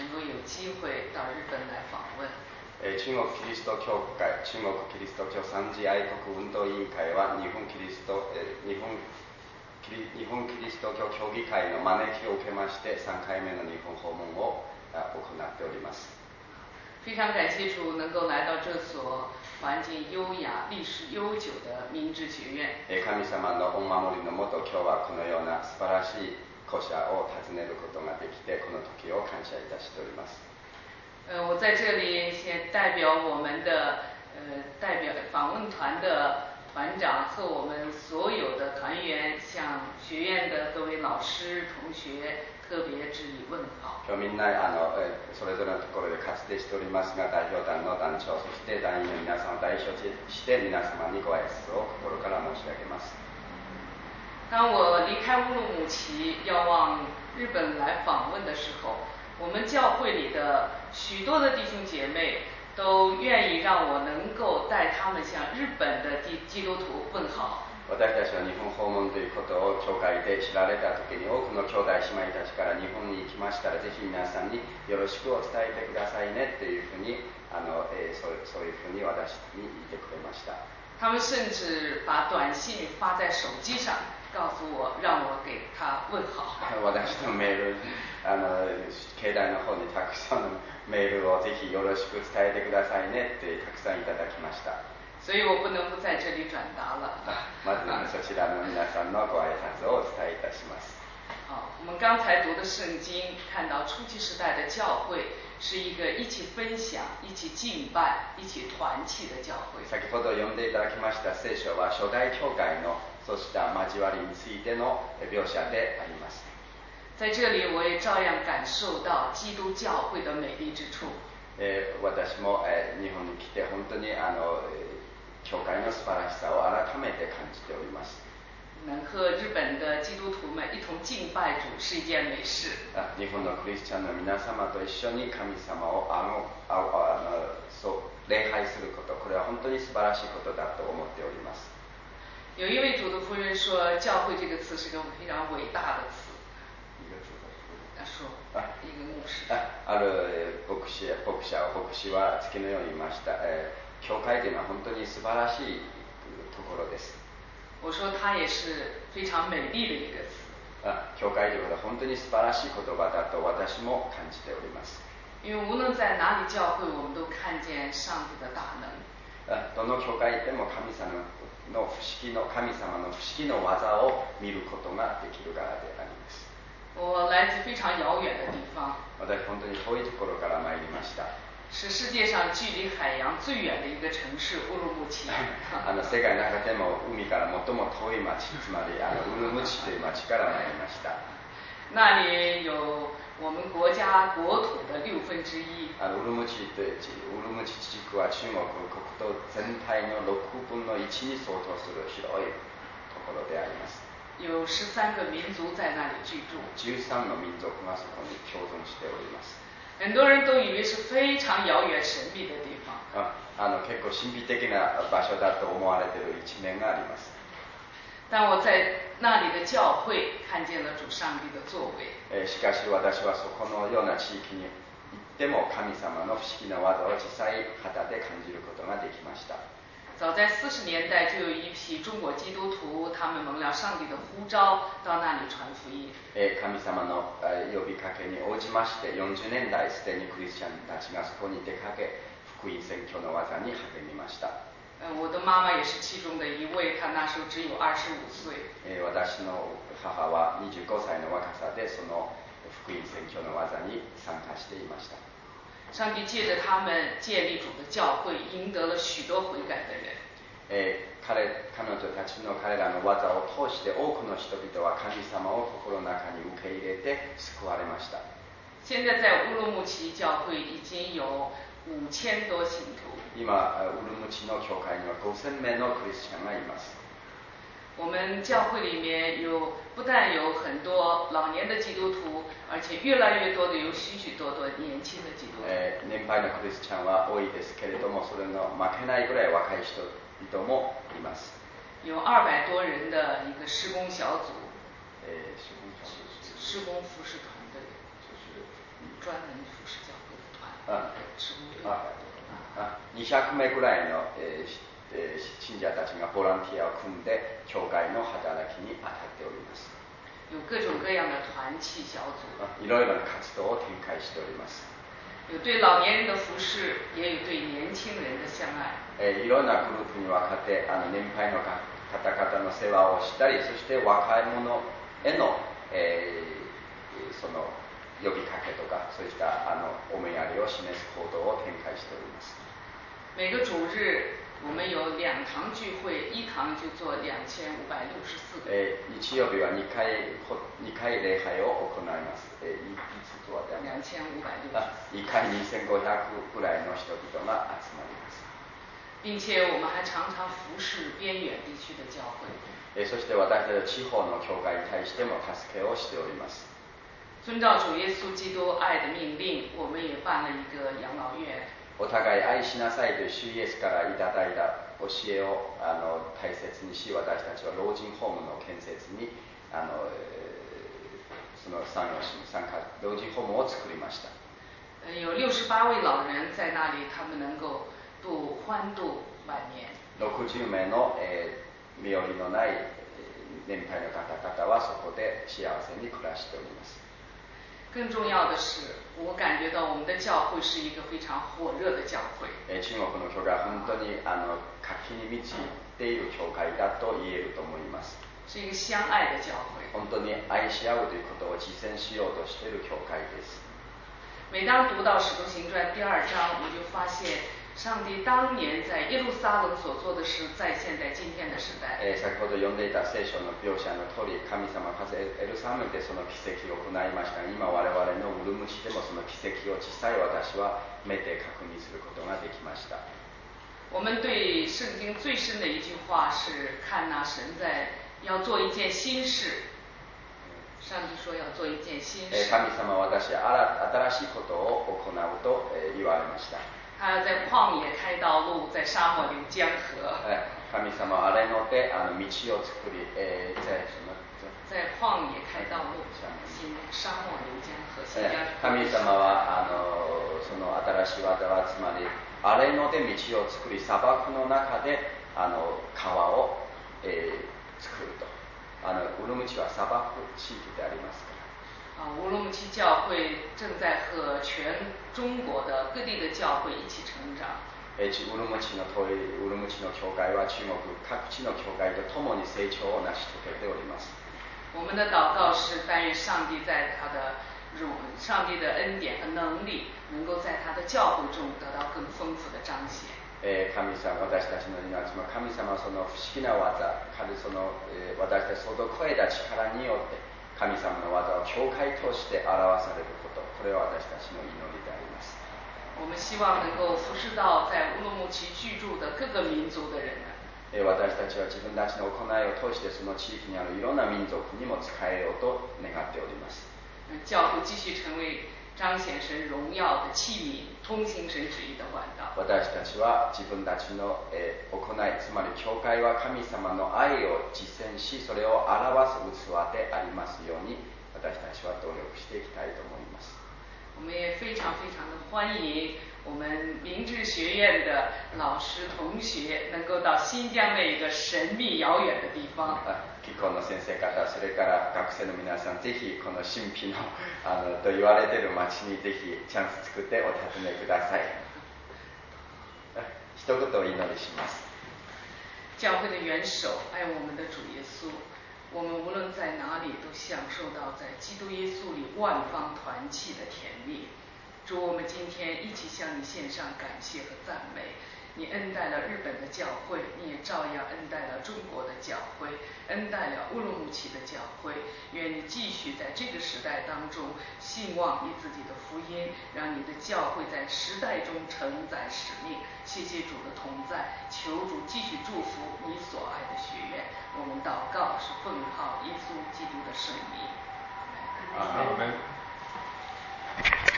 能够有機會到日本來訪問。 中国キリスト教会、中国キリスト教三次愛国運動委員会は日本キリスト教協議会の招きを受けまして3回目の日本訪問を行っております。 非常感謝主能夠來到這所環境優雅、歷史悠久的明治學院。 神様のお守りのもと、今日はこのような素晴らしい校舎を訪ねることができて、この時を感謝いたしております。 我在这里先代表我们的代表访问团的团长和我们所有的团员，向学院的各位老师、同学特別致以問好。 今日みんなそれぞれのところで活動しておりますが、代表団の団長、そして団員の皆様を代表して皆様にご挨拶を心から申し上げます。 当我离开乌鲁木齐要往日本来访问的时候，我们教会里的许多的弟兄姐妹都愿意让我能够带他们向日本的基督徒問好。 私たちは日本訪問ということを教会で知られた時に、多くの兄弟姉妹たちから日本に行きましたらぜひ皆さんによろしくお伝えてくださいねというふうにそういうふうに私に言ってくれました。 他们甚至把短信发在手机上，告诉我让我给他问好。 私のメール携帯の方にたくさんのメールをぜひよろしく伝えてくださいねってたくさんいただきました。 所以我不能不在这里转达了。 まずそちらの皆さんのご挨拶をお伝えいたします。 我们刚才读的圣经看到初期时代的教会是一个一起分享、一起敬拜、一起团契的教会。 先ほど読んでいただきました聖書は初代教会のそうした交わりについての描写であります。 在这里我也照样感受到基督教会的美丽之处。 私も日本に来て本当に教会の素晴らしさを改めて感じております。 能和日本的基督徒们一同敬拜主是一件美事。 日本のクリスチャンの皆様と一緒に神様を礼拝すること、これは本当に素晴らしいことだと思っております。 有一位主的夫人说，教会这个词是个非常伟大的词。说一个牧師。 ある牧師は次のように言いました。教会というのは本当に素晴らしいところです。 我说它也是非常美丽的一个词。 教会ということは本当に素晴らしい言葉だと私も感じております。 因为无论在哪里教会，我们都看见上帝的大能。 どの教会でも神様の不思議の技を見ることができるからであります。 我来自非常遥远的地方。 私本当に遠いところから参りました。 是世界上距离海洋最远的一个城市乌鲁木齐。 世界の中でも海から最も遠い町、つまりウルムチという町から参りました。 那里有我们国家国土的1/6。 ウルムチ地区は中国国土全体の1/6に相当する広いところであります。 有13个民族在那里居住。 13の民族がそこに共存しております。 很多人都以为是非常遥远神秘的地方。 結構神秘的な場所だと思われている一面があります。 但我在那里的教会看见了主上帝的作為。 しかし私はそこのような地域に行っても神様の不思議な技を実際肌で感じることができました。 早在40年代就有一批中国基督徒，他们蒙了上帝的呼召，到那里传福音。 神様の呼びかけに応じまして、40年代すでにクリスチャンたちがそこに出かけ、福音宣教の技に励みました。 我的妈妈也是其中的一位，她那时候只有25岁。 私の母は25歳の若さでその福音宣教の技に参加していました。 上帝借着他们建立主的教会，赢得了许多悔改的人。 彼女たちの彼らの技を通して多くの人々は神様を心の中に受け入れて救われました。 现在在乌鲁木齐教会已经有5000多信徒。 今ウルムチの教会には5000名のクリスチャンがいます。 我们教会里面不但有很多老年的基督徒，而且越来越多的有许多年轻的基督徒。 年配のクリスチャンは多いですけれども、それの負けないぐらい若い人々もいます。 有200多人的一个施工小组。施工服饰团队。 专门服侍教会的团，职务有200多个。 200名ぐらいの、信者たちがボランティアを組んで教会の働きに当たっております。 有各种各样的团契小组。 いろいろな活動を展開しております。 有对老年人的服侍，也有对年轻人的相愛。 いろんなグループに分かって年配の方々の世話をしたり、そして若い者への、その呼びかけとか、そういった思いやりを示す行動を展開しております。 每个主日我们有2堂聚会，一堂就做2564个。 日曜日は2回礼拝を行います。いつとはで 2564。 1回2500ぐらいの人々が集まります。 并且我们还常常服侍边远地区的教会。 そして私たち地方の教会に対しても助けをしております。 遵照主耶稣基督爱的命令，我们也办了一个养老院。 お互い愛しなさいという主イエスからいただいた教えを大切にし、私たちは老人ホームの建設にその参加老人ホームを作りました。 有68位老人在那里，他们能够欢度晚年。 60名の、身寄りのない年配の方々はそこで幸せに暮らしております。 更重要的是，我感觉到我们的教会是一个非常火热的教会。 中国の教会は本当に活気に満ちている教会だと言えると思います。 是一个相愛的教会。 本当に愛し合うということを実践しようとしている教会です。 每当读到《使徒行传》第2章，我就發現上帝當年在耶路撒冷所做的事，再現在今天的時代。 先ほど読んでいた聖書の描写の通り、神様はエルサレムでその奇跡を行いましたが、今我々のウルムチでもその奇跡を小さい私は目で確認することができました。 我们对聖經最深的一句話是：看哪，神在要做一件新事。上帝說要做一件新事。 神様は私は新しいことを行うと言われました。 他要在旷野開道路，在沙漠流江河。 神様はあれので道を作り、 在曠野開道路，沙漠流江河。 神様はその新しい技はつまりあれので道を作り、砂漠の中で川を、作ると。ウルムチは砂漠地域でありますから。 乌鲁木齐教会正在和全中国的各地的教会一起成长。 ウルムチの教会は中国各地の教会とともに成長を成し遂げております。 我们的祷告是但愿上帝的恩典和能力，能够在他的教会中得到更丰富的彰显。 神様、私たちの命も神様はその不思議な技、その私たち想像を超えた力によって神様の技を教会通して表されること、これは私たちの祈りであります。 我们希望能够服侍到在乌鲁木齐居住的各个民族的人。 私たちは自分たちの行いを通してその地域にあるいろんな民族にも使えようと願っております。 教会继续成为彰显神荣耀的器皿，通行神旨意的管道。 私たちは自分たちの行い、つまり教会は神様の愛を実践し、それを表す器でありますように、私たちは努力していきたいと思います。 我们也非常非常的欢迎我们明治学院的老師同學能夠到新疆那一個神秘遙遠的地方。 気候の先生方、それから学生の皆さん、ぜひこの神秘のと言われている町にぜひチャンス作ってお尋ねください。一言お祈りします。 教会的元首，愛我們的主耶穌，我們無論在哪裡都享受到在基督耶穌裡萬方團契的甜蜜。主，我們今天一起向你獻上感謝和讚美。你恩待了日本的教會，你也照樣恩待了中國的教會，恩待了烏魯木齊的教會。願你繼續在這個時代當中興旺你自己的福音，讓你的教會在時代中承載使命。謝謝主的同在，求主繼續祝福你所愛的學院。我們禱告是奉靠耶穌基督的聖名。 阿們。